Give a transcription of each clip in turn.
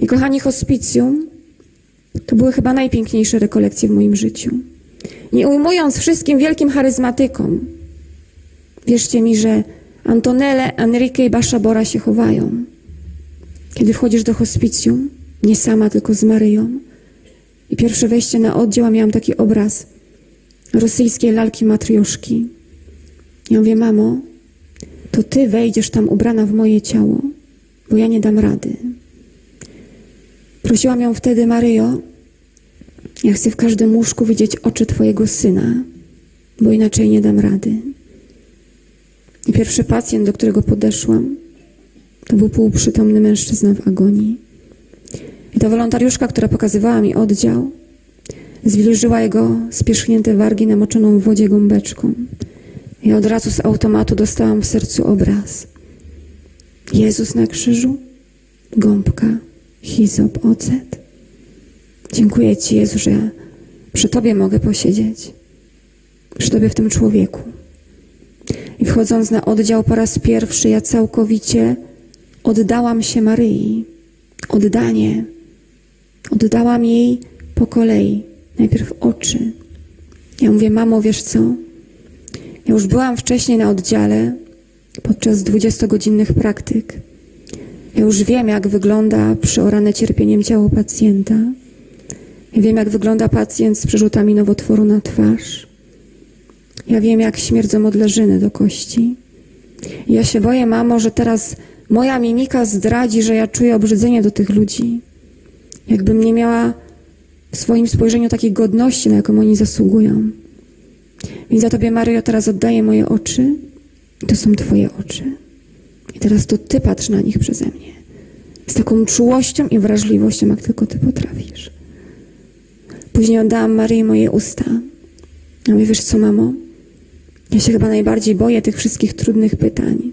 I kochani, hospicjum to były chyba najpiękniejsze rekolekcje w moim życiu. Nie ujmując wszystkim wielkim charyzmatykom, wierzcie mi, że Antonelle, Enrique i Basza Bora się chowają. Kiedy wchodzisz do hospicjum, nie sama, tylko z Maryją, i pierwsze wejście na oddział, miałam taki obraz rosyjskiej lalki matrioszki. Ja mówię, mamo, to ty wejdziesz tam ubrana w moje ciało, bo ja nie dam rady. Prosiłam ją wtedy, Maryjo, ja chcę w każdym łóżku widzieć oczy twojego syna, bo inaczej nie dam rady. I pierwszy pacjent, do którego podeszłam, to był półprzytomny mężczyzna w agonii. I ta wolontariuszka, która pokazywała mi oddział, zwilżyła jego spierzchnięte wargi namoczoną w wodzie gąbeczką. I od razu z automatu dostałam w sercu obraz. Jezus na krzyżu, gąbka, hizop, ocet. Dziękuję Ci, Jezu, że ja przy Tobie mogę posiedzieć. Przy Tobie w tym człowieku. I wchodząc na oddział po raz pierwszy, ja całkowicie oddałam się Maryi. Oddanie. Oddałam jej po kolei. Najpierw oczy. Ja mówię, mamo, wiesz co? Ja już byłam wcześniej na oddziale podczas 20-godzinnych praktyk. Ja już wiem, jak wygląda przeorane cierpieniem ciało pacjenta. Ja wiem, jak wygląda pacjent z przerzutami nowotworu na twarz. Ja wiem, jak śmierdzą odleżyny do kości. I ja się boję, mamo, że teraz moja mimika zdradzi, że ja czuję obrzydzenie do tych ludzi. Jakbym nie miała w swoim spojrzeniu takiej godności, na jaką oni zasługują. Więc za Tobie, Maryjo, teraz oddaję moje oczy. I to są Twoje oczy. I teraz to Ty patrz na nich przeze mnie. Z taką czułością i wrażliwością, jak tylko Ty potrafisz. Później oddałam Maryi moje usta. Ja mówię, wiesz co, mamo? Ja się chyba najbardziej boję tych wszystkich trudnych pytań.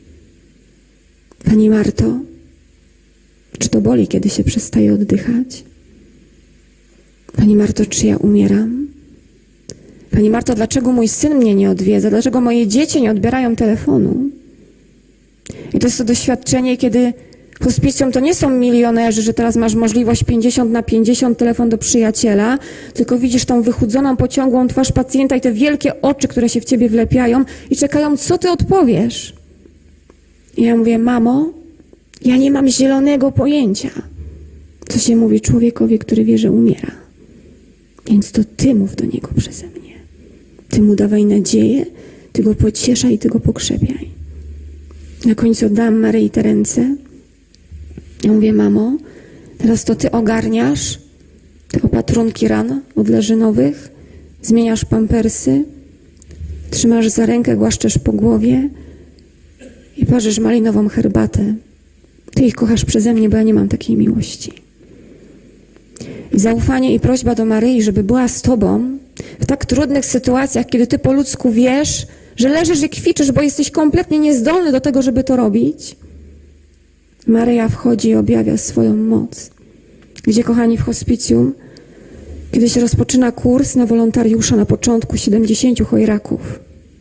Pani Marto, czy to boli, kiedy się przestaje oddychać? Pani Marto, czy ja umieram? Pani Marto, dlaczego mój syn mnie nie odwiedza? Dlaczego moje dzieci nie odbierają telefonu? I to jest to doświadczenie, kiedy hospicjum to nie są milionerzy, że teraz masz możliwość 50/50 telefon do przyjaciela, tylko widzisz tą wychudzoną, pociągłą twarz pacjenta i te wielkie oczy, które się w ciebie wlepiają i czekają, co ty odpowiesz. I ja mówię, mamo, ja nie mam zielonego pojęcia, co się mówi człowiekowi, który wie, że umiera. Więc to ty mów do niego przeze mnie. Ty mu dawaj nadzieję, ty go pocieszaj i ty go pokrzepiaj. Na końcu oddałam Maryi te ręce. Ja mówię, mamo, teraz to ty ogarniasz te opatrunki ran odleżynowych, zmieniasz pampersy, trzymasz za rękę, głaszczesz po głowie i parzysz malinową herbatę. Ty ich kochasz przeze mnie, bo ja nie mam takiej miłości. I zaufanie i prośba do Maryi, żeby była z Tobą w tak trudnych sytuacjach, kiedy Ty po ludzku wiesz, że leżysz i kwiczysz, bo jesteś kompletnie niezdolny do tego, żeby to robić. Maryja wchodzi i objawia swoją moc. Gdzie, kochani, w hospicjum, kiedy się rozpoczyna kurs na wolontariusza, na początku 70 chojraków,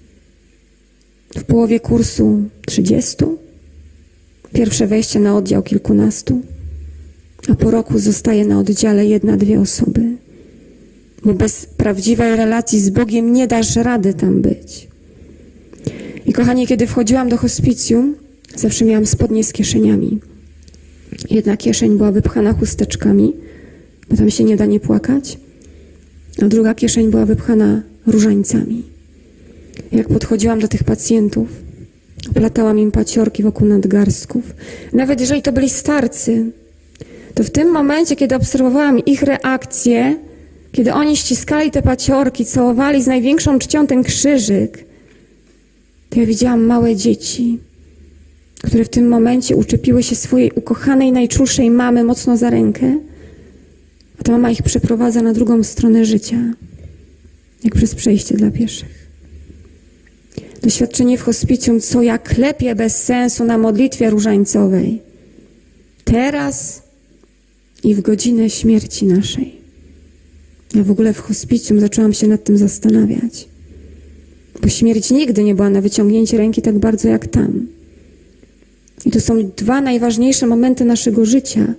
w połowie kursu 30, pierwsze wejście na oddział kilkunastu, a po roku zostaje na oddziale 1-2 osoby. Bo bez prawdziwej relacji z Bogiem nie dasz rady tam być. I kochani, kiedy wchodziłam do hospicjum, zawsze miałam spodnie z kieszeniami. Jedna kieszeń była wypchana chusteczkami, bo tam się nie da nie płakać, a druga kieszeń była wypchana różańcami. Jak podchodziłam do tych pacjentów, oplatałam im paciorki wokół nadgarstków. Nawet jeżeli to byli starcy, to w tym momencie, kiedy obserwowałam ich reakcje, kiedy oni ściskali te paciorki, całowali z największą czcią ten krzyżyk, to ja widziałam małe dzieci, które w tym momencie uczepiły się swojej ukochanej, najczulszej mamy mocno za rękę, a ta mama ich przeprowadza na drugą stronę życia, jak przez przejście dla pieszych. Doświadczenie w hospicjum, co ja klepię bez sensu na modlitwie różańcowej. Teraz i w godzinę śmierci naszej. Ja w ogóle w hospicjum zaczęłam się nad tym zastanawiać. Bo śmierć nigdy nie była na wyciągnięcie ręki tak bardzo jak tam. I to są 2 najważniejsze momenty naszego życia,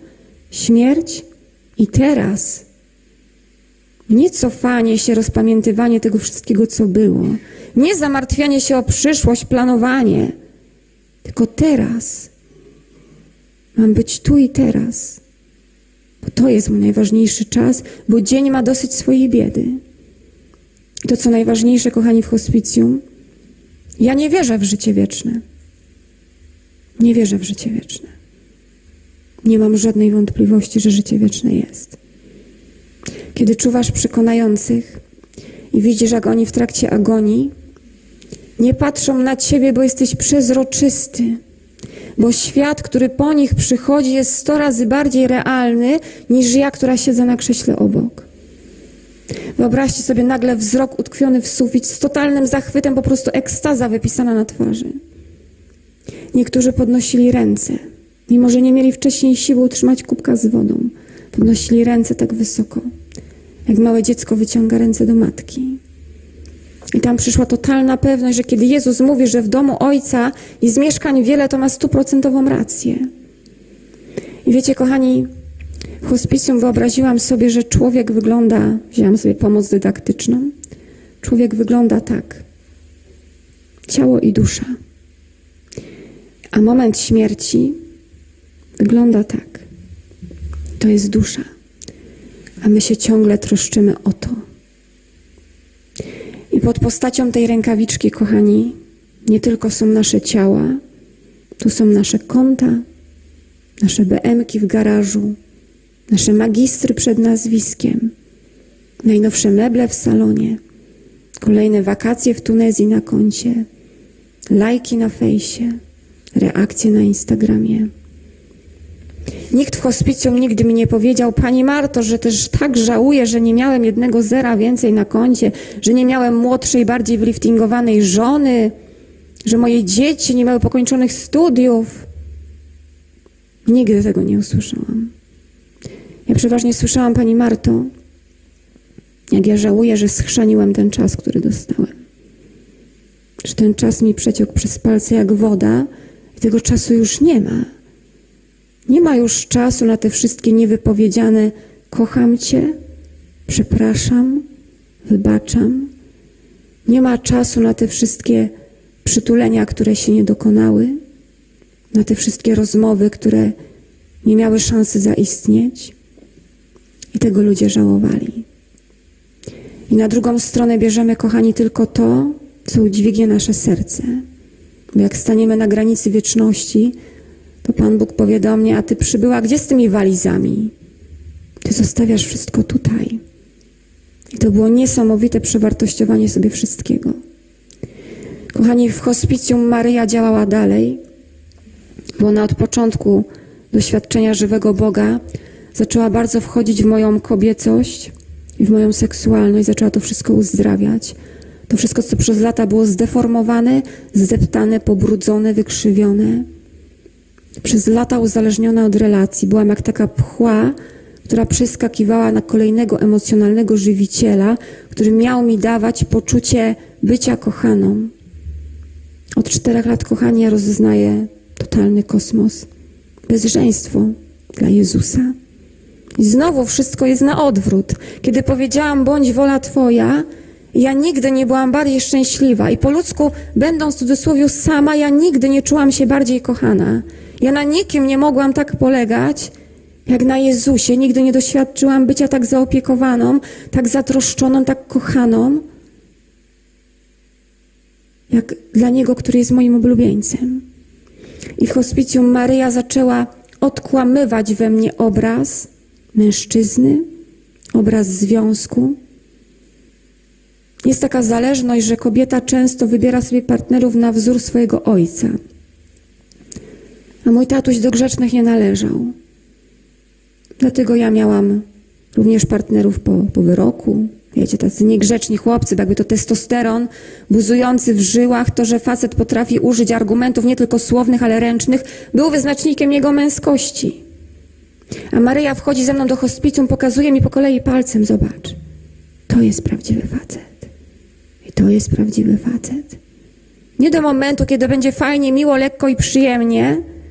śmierć i teraz. Nie cofanie się, rozpamiętywanie tego wszystkiego, co było. Nie zamartwianie się o przyszłość, planowanie. Tylko teraz. Mam być tu i teraz. Bo to jest mój najważniejszy czas, bo dzień ma dosyć swojej biedy. I to, co najważniejsze, kochani, w hospicjum, ja nie wierzę w życie wieczne. Nie wierzę w życie wieczne. Nie mam żadnej wątpliwości, że życie wieczne jest. Kiedy czuwasz przekonających i widzisz, jak oni w trakcie agonii nie patrzą na ciebie, bo jesteś przezroczysty, bo świat, który po nich przychodzi, jest 100 razy bardziej realny niż ja, która siedzę na krześle obok. Wyobraźcie sobie nagle wzrok utkwiony w sufit z totalnym zachwytem, po prostu ekstaza wypisana na twarzy. Niektórzy podnosili ręce, mimo że nie mieli wcześniej siły utrzymać kubka z wodą. Podnosili ręce tak wysoko, jak małe dziecko wyciąga ręce do matki. I tam przyszła totalna pewność, że kiedy Jezus mówi, że w domu Ojca jest mieszkań wiele, to ma 100% rację. I wiecie, kochani, w hospicjum wyobraziłam sobie, że człowiek wygląda, wzięłam sobie pomoc dydaktyczną, człowiek wygląda tak, ciało i dusza. A moment śmierci wygląda tak, to jest dusza, a my się ciągle troszczymy o to. I pod postacią tej rękawiczki, kochani, nie tylko są nasze ciała, tu są nasze konta, nasze BM-ki w garażu, nasze magistry przed nazwiskiem, najnowsze meble w salonie, kolejne wakacje w Tunezji na koncie, lajki na fejsie, reakcje na Instagramie. Nikt w hospicjum nigdy mi nie powiedział: Pani Marto, że też tak żałuję, że nie miałem 1 zera więcej na koncie, że nie miałem młodszej, bardziej wyliftingowanej żony, że moje dzieci nie miały pokończonych studiów. Nigdy tego nie usłyszałam. Ja przeważnie słyszałam: Pani Marto, jak ja żałuję, że schrzaniłem ten czas, który dostałem. Że ten czas mi przeciął przez palce jak woda i tego czasu już nie ma. Nie ma już czasu na te wszystkie niewypowiedziane kocham Cię, przepraszam, wybaczam. Nie ma czasu na te wszystkie przytulenia, które się nie dokonały, na te wszystkie rozmowy, które nie miały szansy zaistnieć. I tego ludzie żałowali. I na drugą stronę bierzemy, kochani, tylko to, co udźwignie nasze serce. Bo jak staniemy na granicy wieczności, to Pan Bóg powie do mnie: a Ty przybyła, gdzie z tymi walizami? Ty zostawiasz wszystko tutaj. I to było niesamowite przewartościowanie sobie wszystkiego. Kochani, w hospicjum Maryja działała dalej, bo ona od początku doświadczenia żywego Boga zaczęła bardzo wchodzić w moją kobiecość i w moją seksualność, zaczęła to wszystko uzdrawiać. To wszystko, co przez lata było zdeformowane, zdeptane, pobrudzone, wykrzywione. Przez lata uzależniona od relacji. Byłam jak taka pchła, która przeskakiwała na kolejnego emocjonalnego żywiciela, który miał mi dawać poczucie bycia kochaną. Od 4 lat, kochani, ja rozeznaję totalny kosmos. Bezżeństwo dla Jezusa. I znowu wszystko jest na odwrót. Kiedy powiedziałam: bądź wola Twoja, ja nigdy nie byłam bardziej szczęśliwa. I po ludzku, będąc w cudzysłowie sama, ja nigdy nie czułam się bardziej kochana. Ja na nikim nie mogłam tak polegać, jak na Jezusie. Nigdy nie doświadczyłam bycia tak zaopiekowaną, tak zatroszczoną, tak kochaną, jak dla Niego, który jest moim ulubieńcem. I w hospicjum Maryja zaczęła odkłamywać we mnie obraz mężczyzny, obraz związku. Jest taka zależność, że kobieta często wybiera sobie partnerów na wzór swojego ojca. A mój tatuś do grzecznych nie należał. Dlatego ja miałam również partnerów po wyroku. Wiecie, tacy niegrzeczni chłopcy, bo jakby to testosteron buzujący w żyłach, to, że facet potrafi użyć argumentów nie tylko słownych, ale ręcznych, był wyznacznikiem jego męskości. A Maryja wchodzi ze mną do hospicjum, pokazuje mi po kolei palcem: zobacz, to jest prawdziwy facet. I to jest prawdziwy facet. Nie do momentu, kiedy będzie fajnie, miło, lekko i przyjemnie,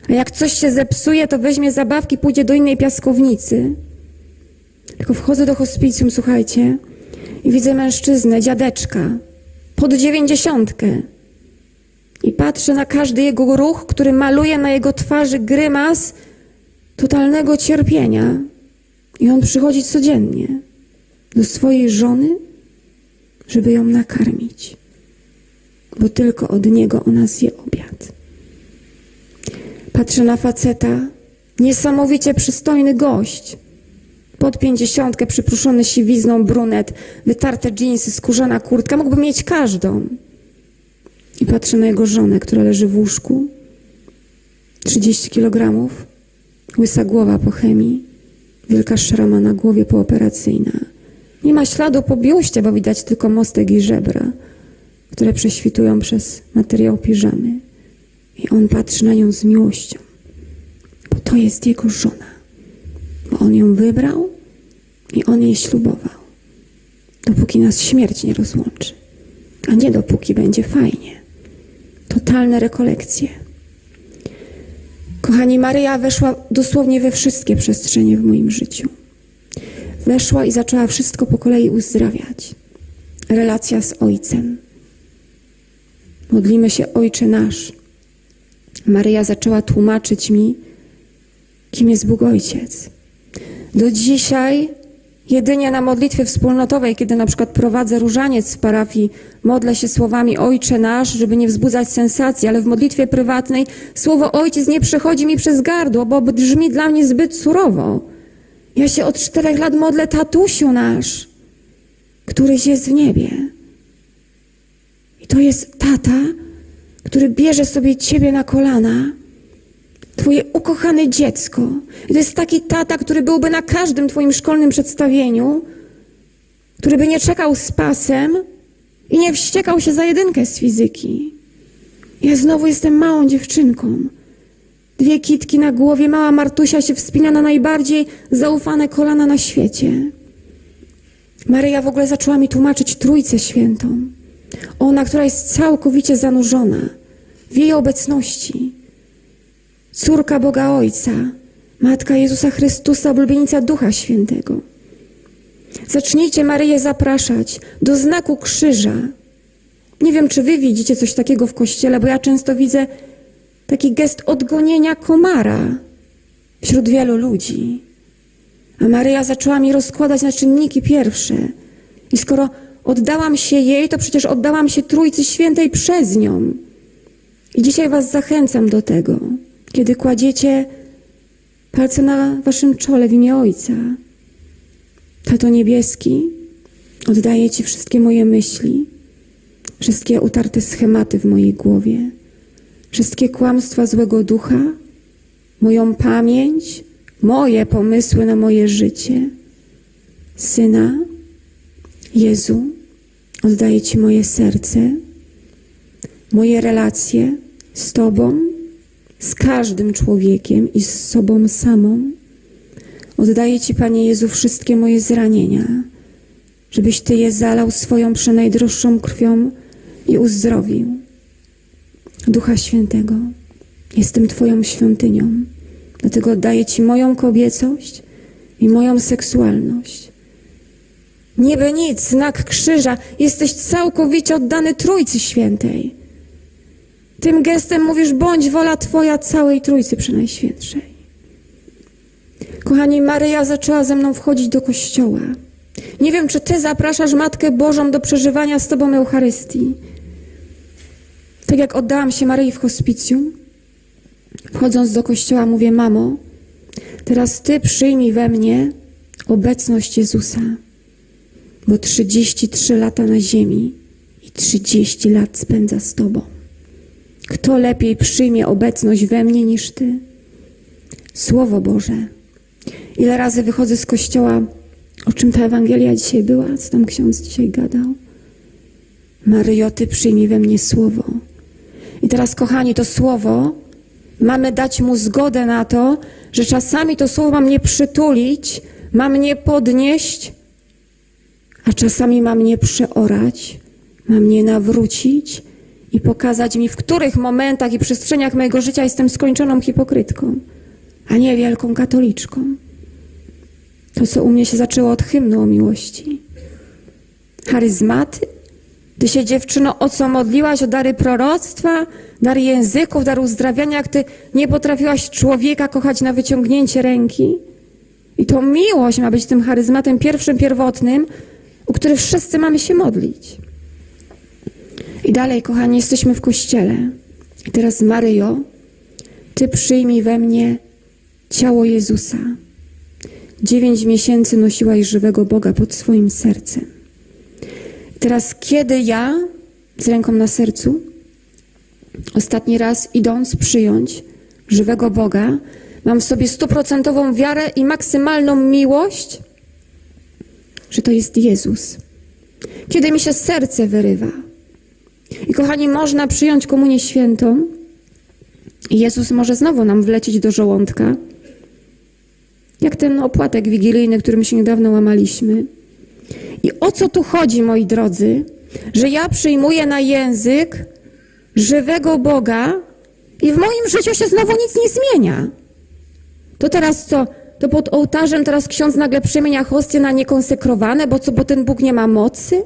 A jak coś się zepsuje, to weźmie zabawki, pójdzie do innej piaskownicy. Tylko wchodzę do hospicjum, słuchajcie, i widzę mężczyznę, dziadeczka, pod 90. I patrzę na każdy jego ruch, który maluje na jego twarzy grymas totalnego cierpienia. I on przychodzi codziennie do swojej żony, żeby ją nakarmić. Bo tylko od niego ona zje obiad. Patrzę na faceta, niesamowicie przystojny gość. Pod 50, przypruszony siwizną, brunet, wytarte dżinsy, skórzana kurtka. Mógłby mieć każdą. I patrzę na jego żonę, która leży w łóżku. 30 kg, łysa głowa po chemii, wielka szrama na głowie pooperacyjna. Nie ma śladu po biuście, bo widać tylko mostek i żebra, które prześwitują przez materiał piżamy. I on patrzy na nią z miłością, bo to jest jego żona. Bo on ją wybrał i on jej ślubował. Dopóki nas śmierć nie rozłączy, a nie dopóki będzie fajnie. Totalne rekolekcje. Kochani, Maryja weszła dosłownie we wszystkie przestrzenie w moim życiu. Weszła i zaczęła wszystko po kolei uzdrawiać. Relacja z Ojcem. Modlimy się Ojcze nasz. Maryja zaczęła tłumaczyć mi, kim jest Bóg Ojciec. Do dzisiaj jedynie na modlitwie wspólnotowej, kiedy na przykład prowadzę różaniec w parafii, modlę się słowami Ojcze nasz, żeby nie wzbudzać sensacji, ale w modlitwie prywatnej słowo Ojciec nie przechodzi mi przez gardło, bo brzmi dla mnie zbyt surowo. Ja się od 4 lat modlę Tatusiu nasz, któryś jest w niebie. I to jest tata, który bierze sobie ciebie na kolana, twoje ukochane dziecko. I to jest taki tata, który byłby na każdym twoim szkolnym przedstawieniu, który by nie czekał z pasem i nie wściekał się za 1 z fizyki. Ja znowu jestem małą dziewczynką. 2 kitki na głowie, mała Martusia się wspina na najbardziej zaufane kolana na świecie. Maryja w ogóle zaczęła mi tłumaczyć Trójcę Świętą. Ona, która jest całkowicie zanurzona w jej obecności. Córka Boga Ojca, Matka Jezusa Chrystusa, oblubienica Ducha Świętego. Zacznijcie Maryję zapraszać do znaku krzyża. Nie wiem, czy wy widzicie coś takiego w kościele, bo ja często widzę taki gest odgonienia komara wśród wielu ludzi. A Maryja zaczęła mi rozkładać na czynniki pierwsze. I skoro oddałam się jej, to przecież oddałam się Trójcy Świętej przez nią. I dzisiaj was zachęcam do tego, kiedy kładziecie palce na waszym czole w imię Ojca. Tato Niebieski, oddaję ci wszystkie moje myśli, wszystkie utarte schematy w mojej głowie, wszystkie kłamstwa złego ducha, moją pamięć, moje pomysły na moje życie. Syna, Jezu, oddaję ci moje serce, moje relacje z Tobą, z każdym człowiekiem i z sobą samą. Oddaję Ci, Panie Jezu, wszystkie moje zranienia, żebyś Ty je zalał swoją przenajdroższą krwią i uzdrowił. Ducha Świętego, jestem Twoją świątynią, dlatego oddaję Ci moją kobiecość i moją seksualność. Niby nic, znak krzyża, jesteś całkowicie oddany Trójcy Świętej. Tym gestem mówisz, bądź wola Twoja całej Trójcy Przenajświętszej. Kochani, Maryja zaczęła ze mną wchodzić do kościoła. Nie wiem, czy Ty zapraszasz Matkę Bożą do przeżywania z Tobą Eucharystii. Tak jak oddałam się Maryi w hospicjum, wchodząc do kościoła mówię, mamo, teraz Ty przyjmij we mnie obecność Jezusa, bo 33 lata na ziemi i 30 lat spędza z Tobą. Kto lepiej przyjmie obecność we mnie niż Ty? Słowo Boże. Ile razy wychodzę z kościoła, o czym ta Ewangelia dzisiaj była, co tam ksiądz dzisiaj gadał? Maryjo, Ty przyjmij we mnie słowo. I teraz, kochani, to słowo, mamy dać mu zgodę na to, że czasami to słowo ma mnie przytulić, ma mnie podnieść, a czasami ma mnie przeorać, ma mnie nawrócić i pokazać mi, w których momentach i przestrzeniach mojego życia jestem skończoną hipokrytką, a nie wielką katoliczką. To, co u mnie się zaczęło od hymnu o miłości. Charyzmaty? Ty się, dziewczyno, o co modliłaś? O dary proroctwa, dary języków, dar uzdrawiania, jak ty nie potrafiłaś człowieka kochać na wyciągnięcie ręki? I to miłość ma być tym charyzmatem pierwszym, pierwotnym, o który wszyscy mamy się modlić. I dalej, kochani, jesteśmy w Kościele. I teraz, Maryjo, Ty przyjmij we mnie ciało Jezusa. 9 miesięcy nosiłaś żywego Boga pod swoim sercem. I teraz, kiedy ja, z ręką na sercu, ostatni raz idąc przyjąć żywego Boga, mam w sobie 100% wiarę i maksymalną miłość, że to jest Jezus. Kiedy mi się serce wyrywa. I kochani, można przyjąć komunię świętą i Jezus może znowu nam wlecieć do żołądka, jak ten opłatek wigilijny, którym się niedawno łamaliśmy. I o co tu chodzi, moi drodzy, że ja przyjmuję na język żywego Boga i w moim życiu się znowu nic nie zmienia. To teraz co? To pod ołtarzem teraz ksiądz nagle przemienia hostię na niekonsekrowane, bo co, bo ten Bóg nie ma mocy?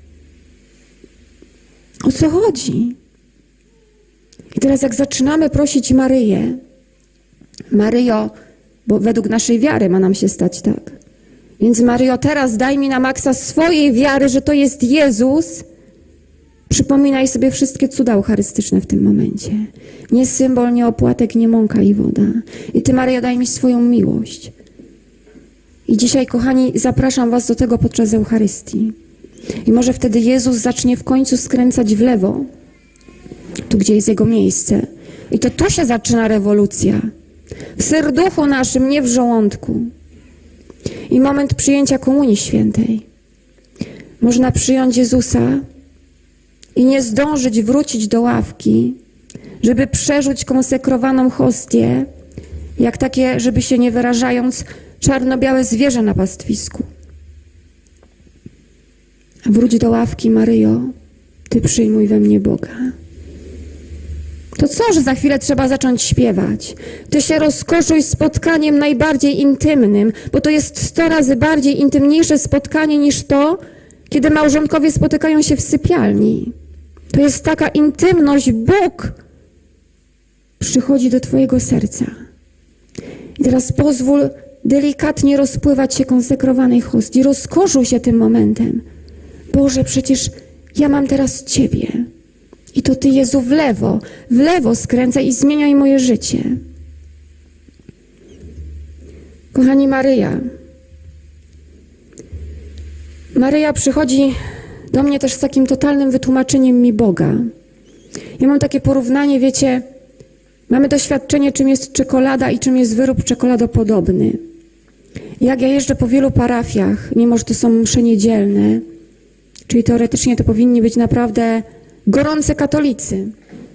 O co chodzi? I teraz jak zaczynamy prosić Maryję, Maryjo, bo według naszej wiary ma nam się stać tak. Więc Maryjo, teraz daj mi na maksa swojej wiary, że to jest Jezus. Przypominaj sobie wszystkie cuda eucharystyczne w tym momencie. Nie symbol, nie opłatek, nie mąka i woda. I Ty, Maryjo, daj mi swoją miłość. I dzisiaj, kochani, zapraszam Was do tego podczas Eucharystii. I może wtedy Jezus zacznie w końcu skręcać w lewo, tu, gdzie jest Jego miejsce. I to tu się zaczyna rewolucja. W serduchu naszym, nie w żołądku. I moment przyjęcia Komunii Świętej. Można przyjąć Jezusa i nie zdążyć wrócić do ławki, żeby przerzuć konsekrowaną hostię, jak takie, żeby się nie wyrażając, czarno-białe zwierzę na pastwisku. A wróć do ławki, Maryjo, Ty przyjmuj we mnie Boga. To co, że za chwilę trzeba zacząć śpiewać? Ty się rozkoszuj spotkaniem najbardziej intymnym, bo to jest 100 razy bardziej intymniejsze spotkanie niż to, kiedy małżonkowie spotykają się w sypialni. To jest taka intymność, Bóg przychodzi do Twojego serca. I teraz pozwól delikatnie rozpływać się konsekrowanej hostii. Rozkoszuj się tym momentem. Boże, przecież ja mam teraz Ciebie. I to Ty, Jezu, w lewo skręcaj i zmieniaj moje życie. Kochani, Maryja przychodzi do mnie też z takim totalnym wytłumaczeniem mi Boga. Ja mam takie porównanie, wiecie, mamy doświadczenie, czym jest czekolada i czym jest wyrób czekoladopodobny. Jak ja jeżdżę po wielu parafiach, mimo że to są msze niedzielne, czyli teoretycznie to powinni być naprawdę gorący katolicy.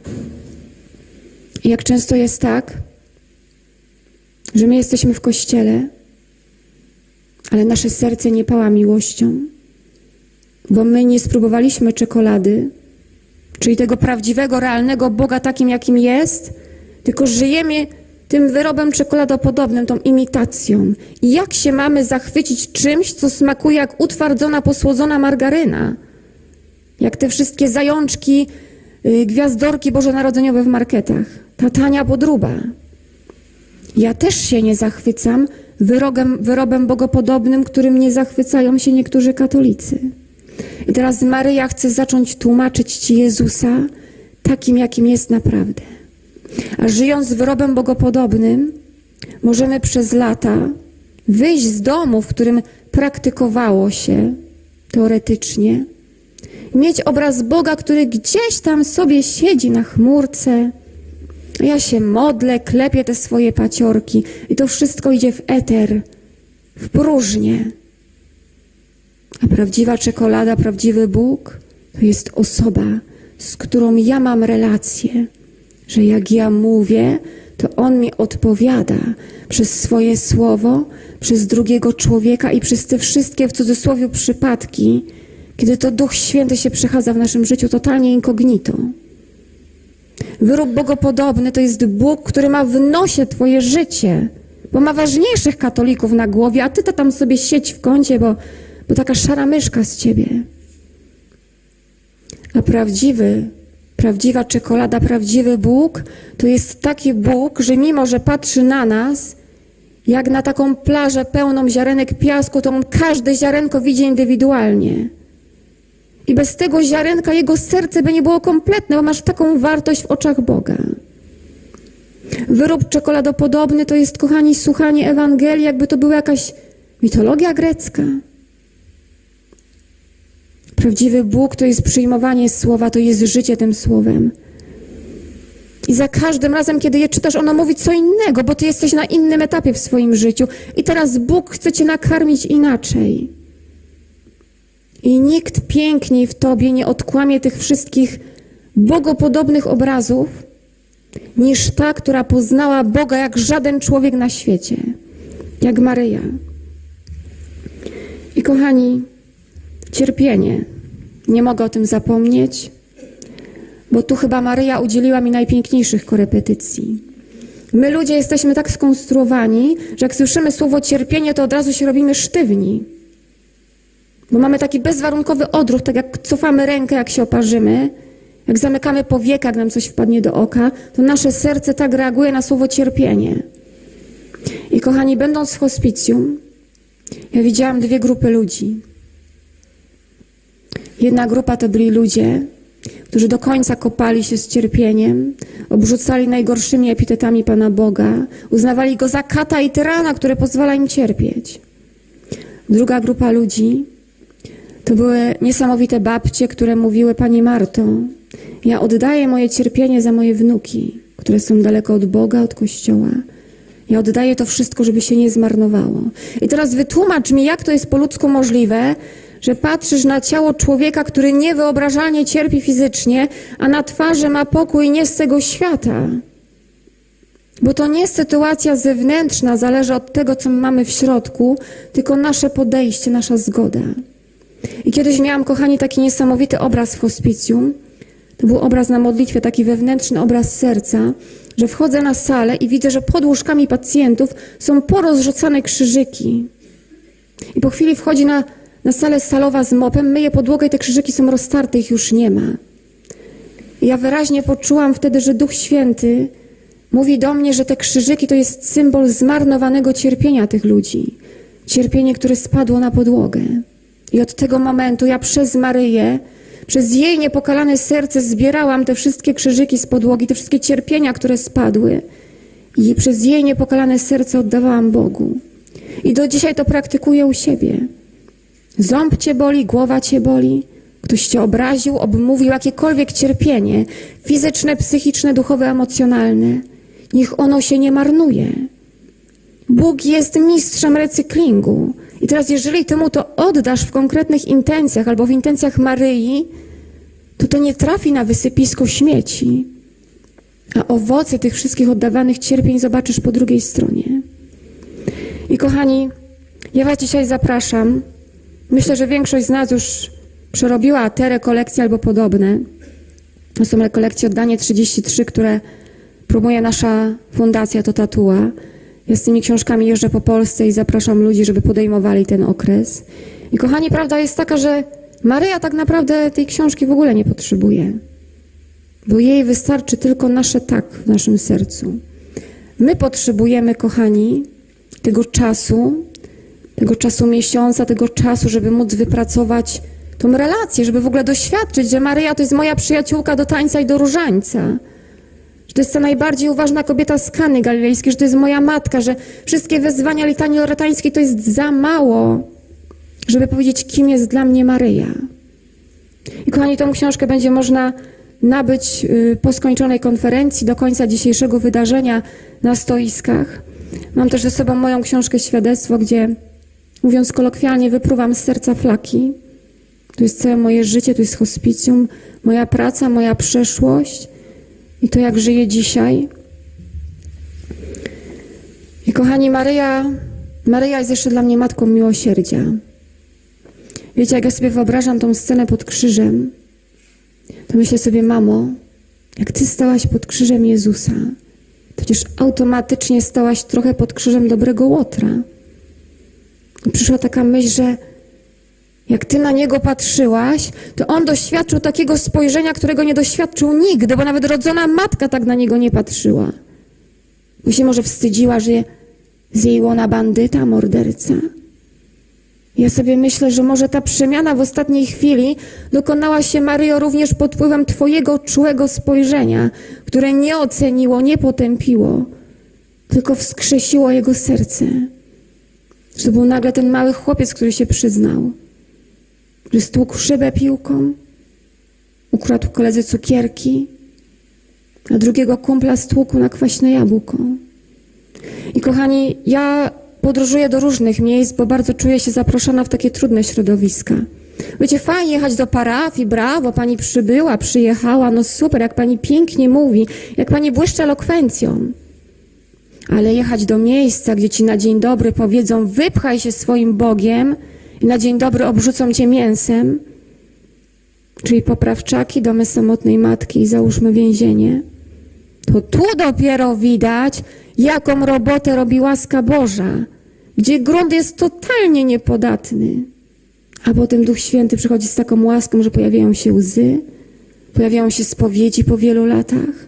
I jak często jest tak, że my jesteśmy w kościele, ale nasze serce nie pała miłością, bo my nie spróbowaliśmy czekolady, czyli tego prawdziwego, realnego Boga takim, jakim jest, tylko żyjemy tym wyrobem czekoladopodobnym, tą imitacją. I jak się mamy zachwycić czymś, co smakuje jak utwardzona, posłodzona margaryna? Jak te wszystkie zajączki, gwiazdorki bożonarodzeniowe w marketach. Ta tania podróba. Ja też się nie zachwycam wyrobem bogopodobnym, którym nie zachwycają się niektórzy katolicy. I teraz Maryja chce zacząć tłumaczyć Ci Jezusa takim, jakim jest naprawdę. A żyjąc z wyrobem bogopodobnym, możemy przez lata wyjść z domu, w którym praktykowało się teoretycznie, mieć obraz Boga, który gdzieś tam sobie siedzi na chmurce. Ja się modlę, klepię te swoje paciorki i to wszystko idzie w eter, w próżnię. A prawdziwa czekolada, prawdziwy Bóg to jest osoba, z którą ja mam relację, że jak ja mówię, to On mi odpowiada przez swoje słowo, przez drugiego człowieka i przez te wszystkie w cudzysłowie przypadki, kiedy to Duch Święty się przechadza w naszym życiu totalnie incognito. Wyrób bogopodobny to jest Bóg, który ma w nosie twoje życie, bo ma ważniejszych katolików na głowie, a ty to tam sobie siedź w kącie, bo taka szara myszka z ciebie. A prawdziwa czekolada, prawdziwy Bóg to jest taki Bóg, że mimo, że patrzy na nas, jak na taką plażę pełną ziarenek piasku, to on każde ziarenko widzi indywidualnie. I bez tego ziarenka jego serce by nie było kompletne, bo masz taką wartość w oczach Boga. Wyrób czekoladopodobny to jest, kochani, słuchanie Ewangelii, jakby to była jakaś mitologia grecka. Prawdziwy Bóg to jest przyjmowanie słowa, to jest życie tym słowem. I za każdym razem, kiedy je czytasz, ono mówi co innego, bo ty jesteś na innym etapie w swoim życiu. I teraz Bóg chce cię nakarmić inaczej. I nikt piękniej w tobie nie odkłamie tych wszystkich bogopodobnych obrazów, niż ta, która poznała Boga jak żaden człowiek na świecie, jak Maryja. I kochani, cierpienie. Nie mogę o tym zapomnieć, bo tu chyba Maryja udzieliła mi najpiękniejszych korepetycji. My ludzie jesteśmy tak skonstruowani, że jak słyszymy słowo cierpienie, to od razu się robimy sztywni. Bo mamy taki bezwarunkowy odruch, tak jak cofamy rękę, jak się oparzymy, jak zamykamy powieka, jak nam coś wpadnie do oka, to nasze serce tak reaguje na słowo cierpienie. I kochani, będąc w hospicjum, ja widziałam dwie grupy ludzi. Jedna grupa to byli ludzie, którzy do końca kopali się z cierpieniem, obrzucali najgorszymi epitetami Pana Boga, uznawali Go za kata i tyrana, który pozwala im cierpieć. Druga grupa ludzi to były niesamowite babcie, które mówiły: Pani Marto, ja oddaję moje cierpienie za moje wnuki, które są daleko od Boga, od Kościoła. Ja oddaję to wszystko, żeby się nie zmarnowało. I teraz wytłumacz mi, jak to jest po ludzku możliwe, że patrzysz na ciało człowieka, który niewyobrażalnie cierpi fizycznie, a na twarzy ma pokój nie z tego świata. Bo to nie sytuacja zewnętrzna zależy od tego, co mamy w środku, tylko nasze podejście, nasza zgoda. I kiedyś miałam, kochani, taki niesamowity obraz w hospicjum. To był obraz na modlitwie, taki wewnętrzny obraz serca, że wchodzę na salę i widzę, że pod łóżkami pacjentów są porozrzucane krzyżyki. I po chwili wchodzi na salę salowa z mopem, myje podłogę i te krzyżyki są roztarte, ich już nie ma. I ja wyraźnie poczułam wtedy, że Duch Święty mówi do mnie, że te krzyżyki to jest symbol zmarnowanego cierpienia tych ludzi. Cierpienie, które spadło na podłogę. I od tego momentu ja przez Maryję, przez jej niepokalane serce zbierałam te wszystkie krzyżyki z podłogi, te wszystkie cierpienia, które spadły. I przez jej niepokalane serce oddawałam Bogu. I do dzisiaj to praktykuję u siebie. Ząb cię boli, głowa cię boli, ktoś cię obraził, obmówił, jakiekolwiek cierpienie, fizyczne, psychiczne, duchowe, emocjonalne. Niech ono się nie marnuje. Bóg jest mistrzem recyklingu. I teraz jeżeli ty mu to oddasz w konkretnych intencjach albo w intencjach Maryi, to nie trafi na wysypisko śmieci. A owoce tych wszystkich oddawanych cierpień zobaczysz po drugiej stronie. I kochani, ja was dzisiaj zapraszam. Myślę, że większość z nas już przerobiła te rekolekcje albo podobne. To są rekolekcje Oddanie 33, które promuje nasza fundacja Totatua. Ja z tymi książkami jeżdżę po Polsce i zapraszam ludzi, żeby podejmowali ten okres. I kochani, prawda jest taka, że Maryja tak naprawdę tej książki w ogóle nie potrzebuje. Bo jej wystarczy tylko nasze tak w naszym sercu. My potrzebujemy, kochani, tego czasu miesiąca, tego czasu, żeby móc wypracować tą relację, żeby w ogóle doświadczyć, że Maryja to jest moja przyjaciółka do tańca i do różańca. Że to jest ta najbardziej uważna kobieta z Kany Galilejskiej, że to jest moja matka, że wszystkie wezwania litanii lorytańskiej to jest za mało, żeby powiedzieć, kim jest dla mnie Maryja. I kochani, tą książkę będzie można nabyć po skończonej konferencji, do końca dzisiejszego wydarzenia na stoiskach. Mam też ze sobą moją książkę Świadectwo, gdzie, mówiąc kolokwialnie, wypruwam z serca flaki. To jest całe moje życie, to jest hospicjum, moja praca, moja przeszłość i to, jak żyję dzisiaj. I kochani, Maryja jest jeszcze dla mnie matką miłosierdzia. Wiecie, jak ja sobie wyobrażam tą scenę pod krzyżem, to myślę sobie, mamo, Jak Ty stałaś pod krzyżem Jezusa, to przecież automatycznie stałaś trochę pod krzyżem dobrego Łotra. I przyszła taka myśl, że jak Ty na Niego patrzyłaś, to On doświadczył takiego spojrzenia, którego nie doświadczył nigdy, bo nawet rodzona matka tak na Niego nie patrzyła. Bo się może wstydziła, że z jej łona bandyta, morderca. Ja sobie myślę, że może ta przemiana w ostatniej chwili dokonała się, Maryjo, również pod wpływem Twojego czułego spojrzenia, które nie oceniło, nie potępiło, tylko wskrzesiło jego serce. Że to był nagle ten mały chłopiec, który się przyznał, że stłukł szybę piłką, ukradł koledze cukierki, a drugiego kumpla stłukł na kwaśne jabłko. I kochani, ja podróżuję do różnych miejsc, bo bardzo czuję się zaproszona w takie trudne środowiska. Wiecie, fajnie jechać do parafii, brawo, pani przybyła, przyjechała, no super, jak pani pięknie mówi, jak pani błyszczy elokwencją. Ale jechać do miejsca, gdzie ci na dzień dobry powiedzą, wypchaj się swoim Bogiem i na dzień dobry obrzucą cię mięsem, czyli poprawczaki, domy samotnej matki i załóżmy więzienie, to tu dopiero widać, jaką robotę robi łaska Boża, gdzie grunt jest totalnie niepodatny. A potem Duch Święty przychodzi z taką łaską, że pojawiają się łzy, pojawiają się spowiedzi po wielu latach.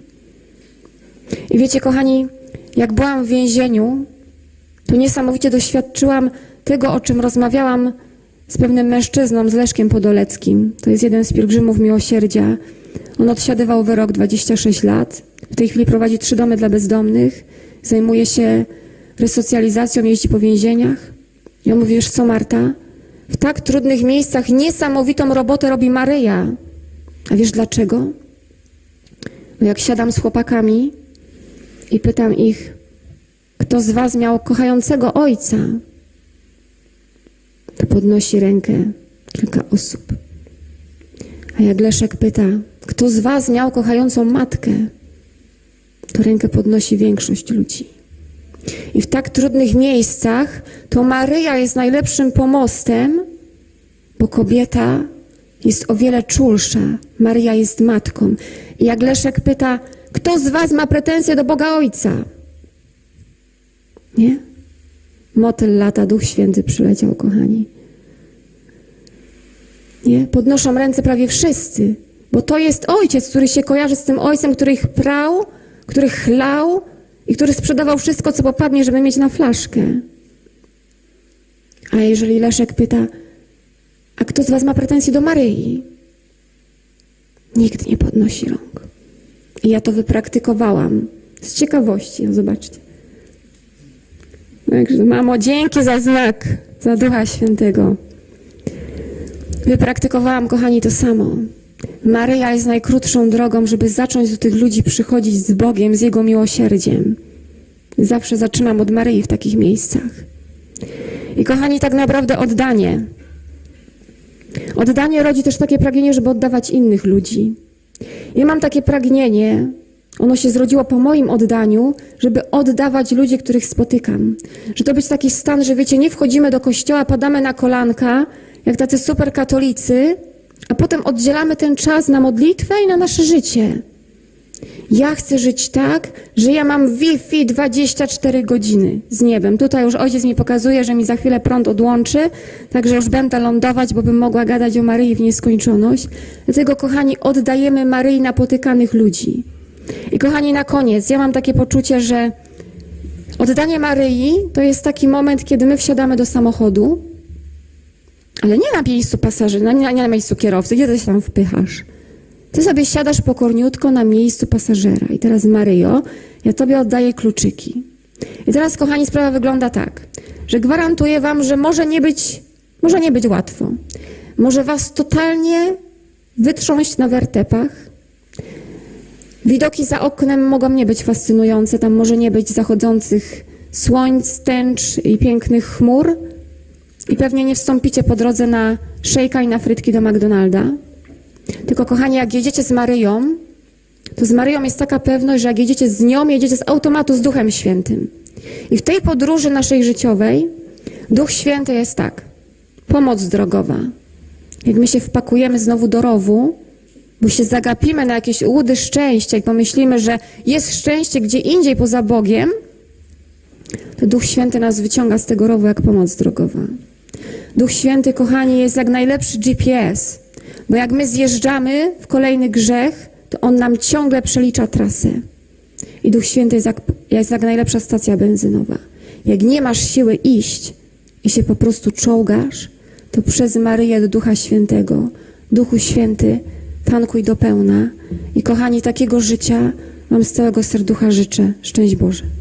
I wiecie, kochani, jak byłam w więzieniu, to niesamowicie doświadczyłam tego, o czym rozmawiałam z pewnym mężczyzną, z Leszkiem Podoleckim. To jest jeden z pielgrzymów miłosierdzia. On odsiadywał wyrok 26 lat. W tej chwili prowadzi 3 domy dla bezdomnych. Zajmuje się resocjalizacją, jeździ po więzieniach. I on mówi, wiesz co, Marta? W tak trudnych miejscach niesamowitą robotę robi Maryja. A wiesz dlaczego? Bo jak siadam z chłopakami i pytam ich, kto z was miał kochającego ojca, to podnosi rękę kilka osób. A jak Leszek pyta, kto z was miał kochającą matkę, to rękę podnosi większość ludzi. I w tak trudnych miejscach to Maryja jest najlepszym pomostem, bo kobieta jest o wiele czulsza. Maryja jest matką. I jak Leszek pyta, kto z was ma pretensje do Boga Ojca? Nie? Motyl lata, Duch Święty przyleciał, kochani. Nie? Podnoszą ręce prawie wszyscy, bo to jest ojciec, który się kojarzy z tym ojcem, który ich prał, który chlał i który sprzedawał wszystko, co popadnie, żeby mieć na flaszkę. A jeżeli Leszek pyta, a kto z was ma pretensje do Maryi? Nikt nie podnosi rąk. I ja to wypraktykowałam. Z ciekawości, no zobaczcie. Także, mamo, dzięki za znak, za Ducha Świętego. Wypraktykowałam, kochani, to samo. Maryja jest najkrótszą drogą, żeby zacząć do tych ludzi przychodzić z Bogiem, z Jego miłosierdziem. Zawsze zaczynam od Maryi w takich miejscach. I kochani, tak naprawdę oddanie. Oddanie rodzi też takie pragnienie, żeby oddawać innych ludzi. Ja mam takie pragnienie, ono się zrodziło po moim oddaniu, żeby oddawać ludzi, których spotykam. Że to być taki stan, że wiecie, nie wchodzimy do kościoła, padamy na kolanka, jak tacy super katolicy, a potem oddzielamy ten czas na modlitwę i na nasze życie. Ja chcę żyć tak, że ja mam Wi-Fi 24 godziny z niebem. Tutaj już ojciec mi pokazuje, że mi za chwilę prąd odłączy, także już będę lądować, bo bym mogła gadać o Maryi w nieskończoność. Dlatego, kochani, oddajemy Maryi napotykanych ludzi. I kochani, na koniec, ja mam takie poczucie, że oddanie Maryi to jest taki moment, kiedy my wsiadamy do samochodu, ale nie na miejscu pasażera, nie na miejscu kierowcy, gdzie ty się tam wpychasz. Ty sobie siadasz pokorniutko na miejscu pasażera. I teraz, Maryjo, ja tobie oddaję kluczyki. I teraz, kochani, sprawa wygląda tak, że gwarantuję wam, że może nie być łatwo. Może was totalnie wytrząść na wertepach. Widoki za oknem mogą nie być fascynujące. Tam może nie być zachodzących słońc, tęcz i pięknych chmur. I pewnie nie wstąpicie po drodze na szejka i na frytki do McDonalda. Tylko, kochani, jak jedziecie z Maryją, to z Maryją jest taka pewność, że jak jedziecie z nią, jedziecie z automatu z Duchem Świętym. I w tej podróży naszej życiowej Duch Święty jest tak, pomoc drogowa. Jak my się wpakujemy znowu do rowu, Bo się zagapimy na jakieś łudy szczęścia i pomyślimy, że jest szczęście gdzie indziej poza Bogiem, to Duch Święty nas wyciąga z tego rowu jak pomoc drogowa. Duch Święty, kochani, jest jak najlepszy GPS, bo jak my zjeżdżamy w kolejny grzech, to On nam ciągle przelicza trasę. I Duch Święty jest jak najlepsza stacja benzynowa. Jak nie masz siły iść i się po prostu czołgasz, to przez Maryję do Ducha Świętego. Duchu Święty, tankuj do pełna. I kochani, takiego życia wam z całego serducha życzę. Szczęść Boże.